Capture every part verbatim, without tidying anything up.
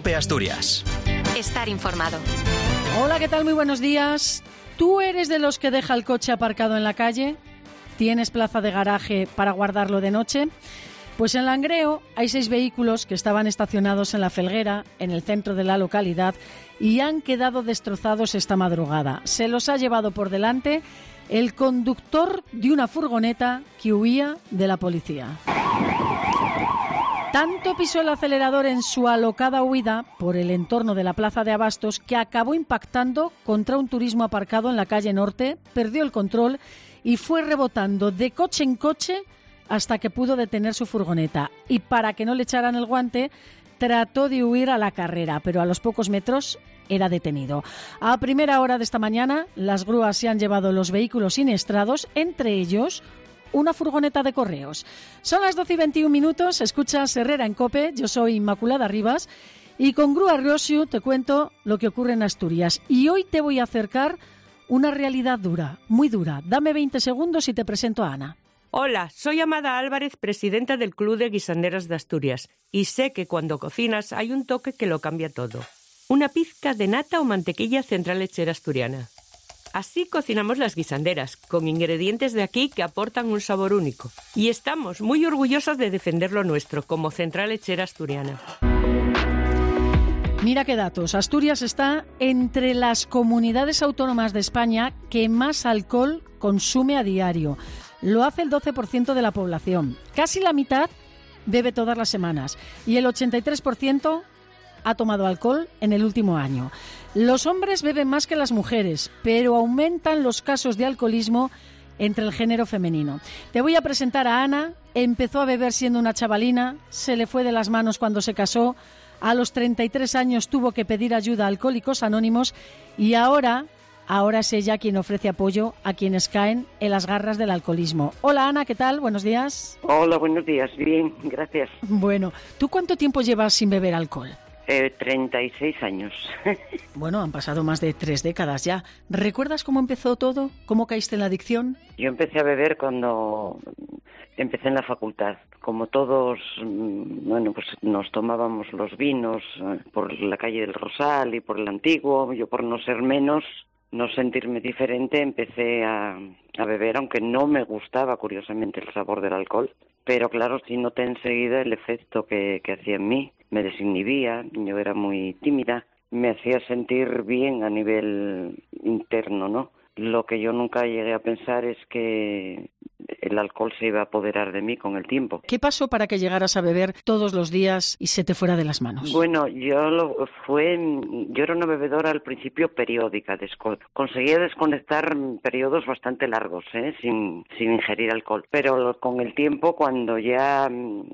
COPE Asturias. Estar informado. Hola, ¿qué tal? Muy buenos días. ¿Tú eres de los que deja el coche aparcado en la calle? ¿Tienes plaza de garaje para guardarlo de noche? Pues en Langreo hay seis vehículos que estaban estacionados en la Felguera, en el centro de la localidad, y han quedado destrozados esta madrugada. Se los ha llevado por delante el conductor de una furgoneta que huía de la policía. Tanto pisó el acelerador en su alocada huida por el entorno de la plaza de Abastos que acabó impactando contra un turismo aparcado en la calle Norte, perdió el control y fue rebotando de coche en coche hasta que pudo detener su furgoneta. Y para que no le echaran el guante, trató de huir a la carrera, pero a los pocos metros era detenido. A primera hora de esta mañana, las grúas se han llevado los vehículos siniestrados, entre ellos una furgoneta de correos. Son las doce y veintiún minutos, escuchas Herrera en COPE, yo soy Inmaculada Rivas y con Grúa Riosiu te cuento lo que ocurre en Asturias. Y hoy te voy a acercar una realidad dura, muy dura. Dame veinte segundos y te presento a Ana. Hola, soy Amada Álvarez, presidenta del Club de Guisanderas de Asturias, y sé que cuando cocinas hay un toque que lo cambia todo. Una pizca de nata o mantequilla central lechera asturiana. Así cocinamos las guisanderas, con ingredientes de aquí que aportan un sabor único. Y estamos muy orgullosas de defender lo nuestro, como Central Lechera Asturiana. Mira qué datos. Asturias está entre las comunidades autónomas de España que más alcohol consume a diario. Lo hace el doce por ciento de la población. Casi la mitad bebe todas las semanas. Y el ochenta y tres por ciento ha tomado alcohol en el último año. Los hombres beben más que las mujeres, pero aumentan los casos de alcoholismo entre el género femenino. Te voy a presentar a Ana. Empezó a beber siendo una chavalina, se le fue de las manos cuando se casó, a los treinta y tres años tuvo que pedir ayuda a Alcohólicos Anónimos y ahora, ahora es ella quien ofrece apoyo a quienes caen en las garras del alcoholismo. Hola Ana, ¿qué tal? Buenos días. Hola, buenos días. Bien, gracias. Bueno, ¿tú cuánto tiempo llevas sin beber alcohol? Eh, treinta y seis años. Bueno, han pasado más de tres décadas ya. ¿Recuerdas cómo empezó todo? ¿Cómo caíste en la adicción? Yo empecé a beber cuando empecé en la facultad. Como todos, bueno, pues nos tomábamos los vinos por la calle del Rosal y por el Antiguo. Yo, por no ser menos, no sentirme diferente, empecé a, a beber, aunque no me gustaba, curiosamente, el sabor del alcohol. Pero claro, sí noté enseguida el efecto que, que hacía en mí. Me desinhibía, yo era muy tímida, me hacía sentir bien a nivel interno, ¿no? Lo que yo nunca llegué a pensar es que el alcohol se iba a apoderar de mí con el tiempo. ¿Qué pasó para que llegaras a beber todos los días y se te fuera de las manos? Bueno, yo lo fue, yo era una bebedora al principio periódica, desco, conseguía desconectar periodos bastante largos, ¿eh? sin, sin ingerir alcohol, pero con el tiempo, cuando ya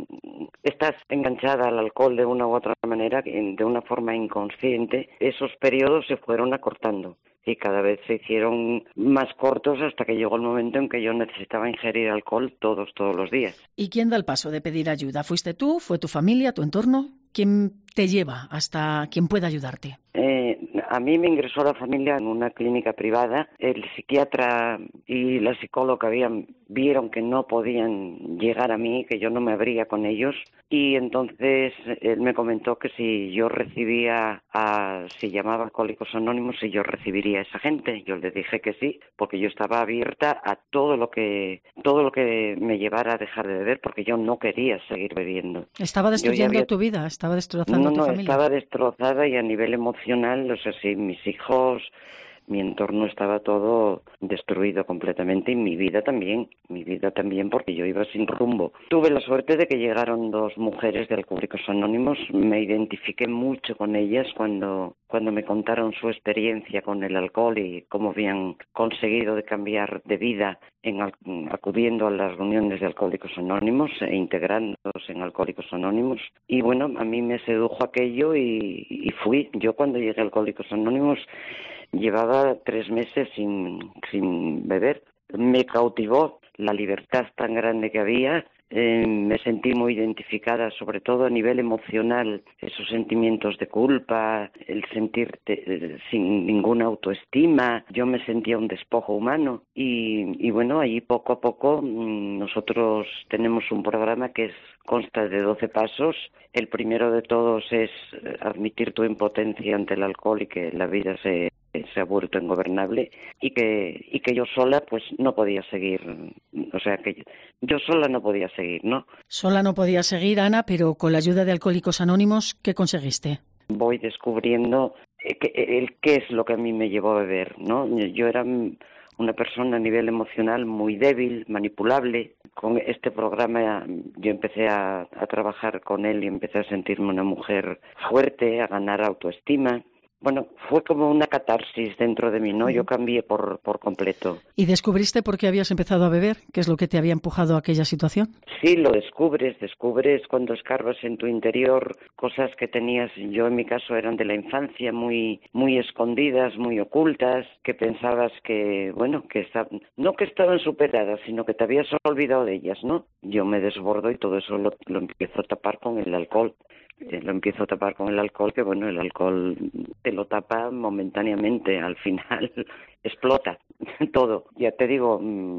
estás enganchada al alcohol de una u otra manera, de una forma inconsciente, esos periodos se fueron acortando. Y cada vez se hicieron más cortos hasta que llegó el momento en que yo necesitaba ingerir alcohol todos, todos los días. ¿Y quién da el paso de pedir ayuda? ¿Fuiste tú? ¿Fue tu familia? ¿Tu entorno? ¿Quién te lleva hasta quien pueda ayudarte? Eh, a mí me ingresó la familia en una clínica privada. El psiquiatra y la psicóloga habían, vieron que no podían llegar a mí, que yo no me abría con ellos. Y entonces él me comentó que si yo recibía, a, se llamaba Alcohólicos Anónimos, si yo recibiría a esa gente. Yo le dije que sí, porque yo estaba abierta a todo lo que todo lo que me llevara a dejar de beber, porque yo no quería seguir bebiendo. Estaba destruyendo había... tu vida, estaba destrozando no, tu no, familia. No, estaba destrozada y a nivel emocional, o sea, sí, mis hijos, mi entorno estaba todo destruido completamente y mi vida también, mi vida también porque yo iba sin rumbo. Tuve la suerte de que llegaron dos mujeres de Alcohólicos Anónimos, me identifiqué mucho con ellas cuando, cuando me contaron su experiencia con el alcohol y cómo habían conseguido de cambiar de vida en, acudiendo a las reuniones de Alcohólicos Anónimos e integrándose en Alcohólicos Anónimos. Y bueno, a mí me sedujo aquello y, y fui. Yo cuando llegué a Alcohólicos Anónimos llevaba tres meses sin, sin beber. Me cautivó la libertad tan grande que había Eh, me sentí muy identificada, sobre todo a nivel emocional, esos sentimientos de culpa, el sentirte eh, sin ninguna autoestima. Yo me sentía un despojo humano y, y bueno, allí poco a poco mmm, nosotros tenemos un programa que es, consta de doce pasos. El primero de todos es admitir tu impotencia ante el alcohol y que la vida se se ha vuelto ingobernable y que y que yo sola pues no podía seguir, o sea que yo, yo sola no podía seguir, ¿no? Sola no podía seguir, Ana, pero con la ayuda de Alcohólicos Anónimos, ¿qué conseguiste? Voy descubriendo que, el qué es lo que a mí me llevó a beber, ¿no? Yo era una persona a nivel emocional muy débil, manipulable. Con este programa yo empecé a, a trabajar con él y empecé a sentirme una mujer fuerte, a ganar autoestima. Bueno, fue como una catarsis dentro de mí, ¿no? Yo cambié por, por completo. ¿Y descubriste por qué habías empezado a beber? ¿Qué es lo que te había empujado a aquella situación? Sí, lo descubres, descubres cuando escarbas en tu interior cosas que tenías, yo en mi caso eran de la infancia, muy muy escondidas, muy ocultas, que pensabas que, bueno, que estaban, no que estaban superadas, sino que te habías olvidado de ellas, ¿no? Yo me desbordo y todo eso lo, lo empiezo a tapar con el alcohol. Lo empiezo a tapar con el alcohol, que bueno, el alcohol te lo tapa momentáneamente, al final explota todo. Ya te digo,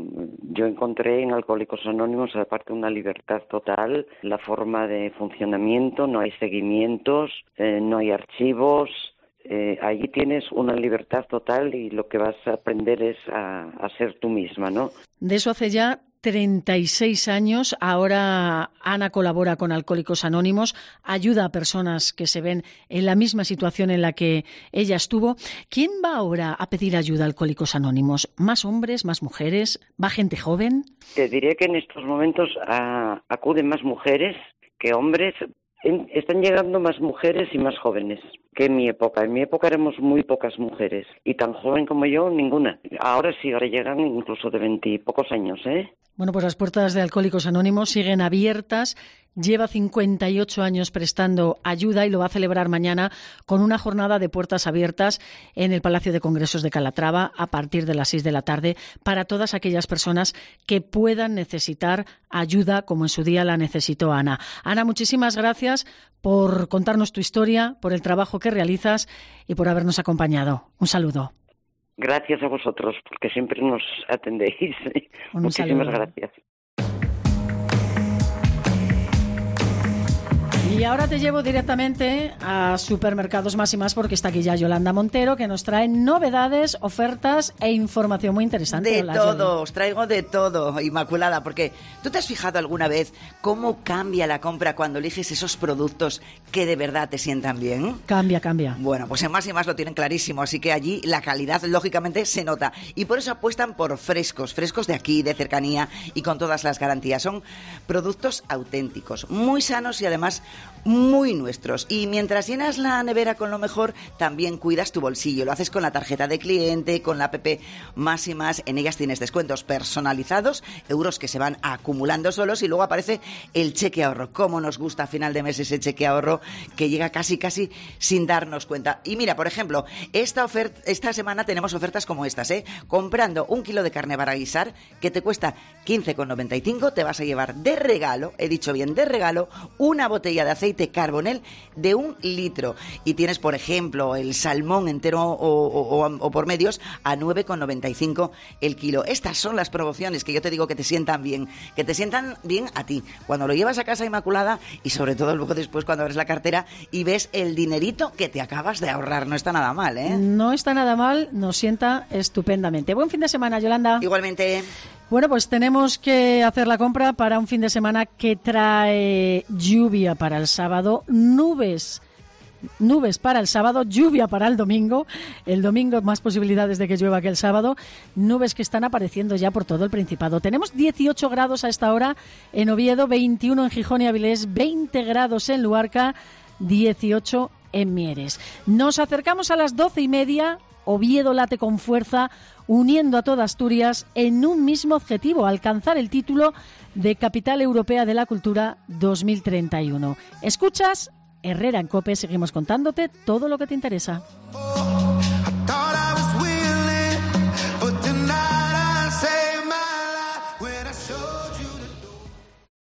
yo encontré en Alcohólicos Anónimos, aparte, una libertad total, la forma de funcionamiento, no hay seguimientos, eh, no hay archivos. Eh, allí tienes una libertad total y lo que vas a aprender es a, a ser tú misma, ¿no? De eso hace ya treinta y seis años. Ahora Ana colabora con Alcohólicos Anónimos, ayuda a personas que se ven en la misma situación en la que ella estuvo. ¿Quién va ahora a pedir ayuda a Alcohólicos Anónimos? ¿Más hombres, más mujeres? ¿Va gente joven? Te diré que en estos momentos a, acuden más mujeres que hombres. En, están llegando más mujeres y más jóvenes que en mi época. En mi época éramos muy pocas mujeres y tan joven como yo, ninguna. Ahora sí, ahora llegan incluso de veintipocos años, ¿eh? Bueno, pues las puertas de Alcohólicos Anónimos siguen abiertas. Lleva cincuenta y ocho años prestando ayuda y lo va a celebrar mañana con una jornada de puertas abiertas en el Palacio de Congresos de Calatrava a partir de las seis de la tarde para todas aquellas personas que puedan necesitar ayuda como en su día la necesitó Ana. Ana, muchísimas gracias por contarnos tu historia, por el trabajo que realizas y por habernos acompañado. Un saludo. Gracias a vosotros, porque siempre nos atendéis. Un Muchísimas saludo. gracias. Y ahora te llevo directamente a Supermercados Más y Más porque está aquí ya Yolanda Montero, que nos trae novedades, ofertas e información muy interesante. De Hola, todo, Yoli. os traigo de todo, Inmaculada, porque ¿tú te has fijado alguna vez cómo cambia la compra cuando eliges esos productos que de verdad te sientan bien? Cambia, cambia. Bueno, pues en Más y Más lo tienen clarísimo, así que allí la calidad, lógicamente, se nota. Y por eso apuestan por frescos, frescos de aquí, de cercanía y con todas las garantías. Son productos auténticos, muy sanos y además muy nuestros. Y mientras llenas la nevera con lo mejor, también cuidas tu bolsillo. Lo haces con la tarjeta de cliente, con la app Más y Más. En ellas tienes descuentos personalizados, euros que se van acumulando solos y luego aparece el cheque ahorro. Cómo nos gusta a final de mes ese cheque ahorro que llega casi casi sin darnos cuenta. Y mira, por ejemplo, esta oferta, esta semana tenemos ofertas como estas, ¿eh? Comprando un kilo de carne para guisar que te cuesta quince con noventa y cinco, te vas a llevar de regalo, he dicho bien, de regalo, una botella de aceite Carbonell de un litro. Y tienes, por ejemplo, el salmón entero o, o, o, o por medios a nueve con noventa y cinco el kilo. Estas son las promociones que yo te digo que te sientan bien, que te sientan bien a ti. Cuando lo llevas a casa, Inmaculada, y sobre todo luego después cuando abres la cartera y ves el dinerito que te acabas de ahorrar. No está nada mal, ¿eh? No está nada mal, nos sienta estupendamente. Buen fin de semana, Yolanda. Igualmente. Bueno, pues tenemos que hacer la compra para un fin de semana que trae lluvia para el sábado, nubes, nubes para el sábado, lluvia para el domingo. El domingo más posibilidades de que llueva que el sábado. Nubes que están apareciendo ya por todo el Principado. Tenemos dieciocho grados a esta hora en Oviedo, veintiuno en Gijón y Avilés, veinte grados en Luarca, dieciocho en Mieres. Nos acercamos a las doce y media. Oviedo late con fuerza, uniendo a toda Asturias en un mismo objetivo, alcanzar el título de Capital Europea de la Cultura dos mil treinta y uno. Escuchas Herrera en COPE, seguimos contándote todo lo que te interesa.